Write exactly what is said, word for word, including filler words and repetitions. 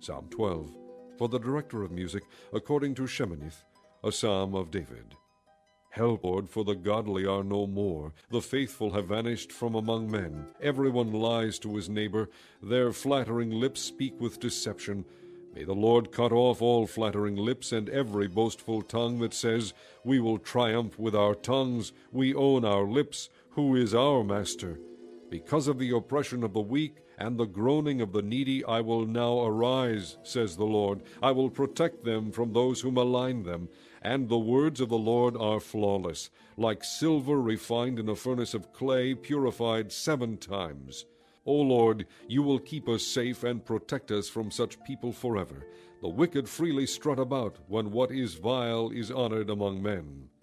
Psalm twelve. For the director of music, according to Sheminith, a psalm of David. Help, Lord, for the godly are no more. The faithful have vanished from among men. Everyone lies to his neighbor. Their flattering lips speak with deception. May the Lord cut off all flattering lips and every boastful tongue that says, We will triumph with our tongues. We own our lips. Who is our master? Because of the oppression of the weak and the groaning of the needy, I will now arise, says the Lord. I will protect them from those who malign them. And the words of the Lord are flawless, like silver refined in a furnace of clay, purified seven times. O Lord, you will keep us safe and protect us from such people forever. The wicked freely strut about when what is vile is honored among men.